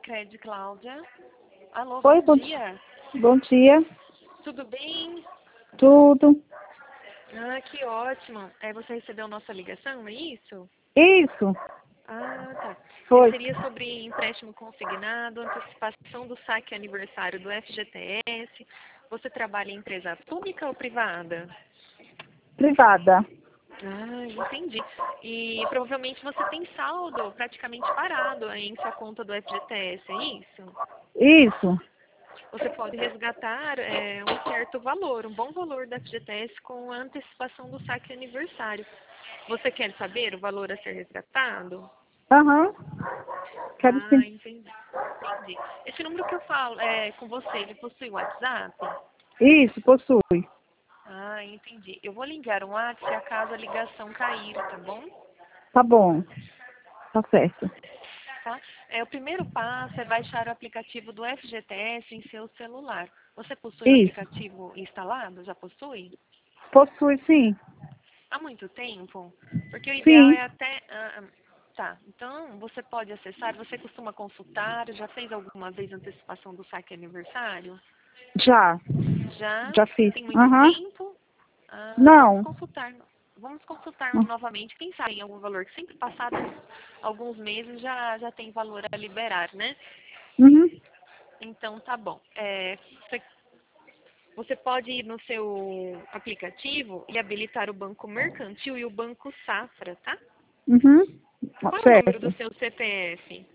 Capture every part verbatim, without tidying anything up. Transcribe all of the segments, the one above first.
Sicredi, Cláudia. Alô, Oi, bom bom dia. Bom dia. Tudo bem? Tudo. Ah, que ótimo. É, você recebeu nossa ligação, é isso? Isso. Ah, tá. É, Foi. seria sobre empréstimo consignado, antecipação do saque aniversário do F G T S. Você trabalha em empresa pública ou privada? Privada. Ah, entendi. E provavelmente você tem saldo praticamente parado em sua conta do F G T S, é isso? Isso. Você pode resgatar é, um certo valor, um bom valor da F G T S com a antecipação do saque aniversário. Você quer saber o valor a ser resgatado? Aham. Quero Ah, sim. entendi. Entendi. Esse número que eu falo é com você, ele possui WhatsApp? Isso, possui. Ah, entendi. Eu vou lhe enviar um WhatsApp se acaso a ligação cair, tá bom? Tá bom. Tá certo. Tá? É, o primeiro passo é baixar o aplicativo do F G T S em seu celular. Você possui o Isso. aplicativo instalado? Já possui? Possui, sim. Há muito tempo? Porque o ideal Sim. é até... ah, tá, então você pode acessar, você costuma consultar, já fez alguma vez antecipação do saque aniversário? Já. Já? Já fiz. Tem muito Aham. tempo? Ah, vamos Não. consultar. Vamos consultar novamente. Quem sabe em algum valor que sempre passados alguns meses já, já tem valor a liberar, né? Uhum. Então tá bom. É, você, você pode ir no seu aplicativo e habilitar o Banco Mercantil e o Banco Safra, tá? Uhum. Qual é o número do Certo. seu C P F?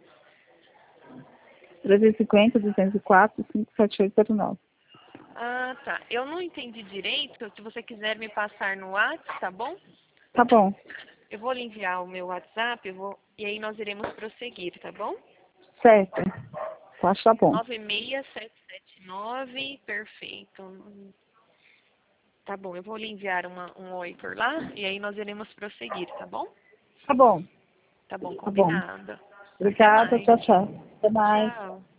trezentos e cinquenta, duzentos e quatro, cinco sete oito zero nove. Ah, tá. Eu não entendi direito. Se você quiser me passar no WhatsApp, tá bom? Tá bom. Eu vou lhe enviar o meu WhatsApp eu vou, e aí nós iremos prosseguir, tá bom? Certo. Acho que tá bom. nove seis sete sete nove, perfeito. Tá bom, eu vou lhe enviar uma, um oi por lá e aí nós iremos prosseguir, tá bom? Tá bom. Tá bom, Tá bom. combinado. Até Obrigada. mais. Tchau, tchau. Até mais. Tchau.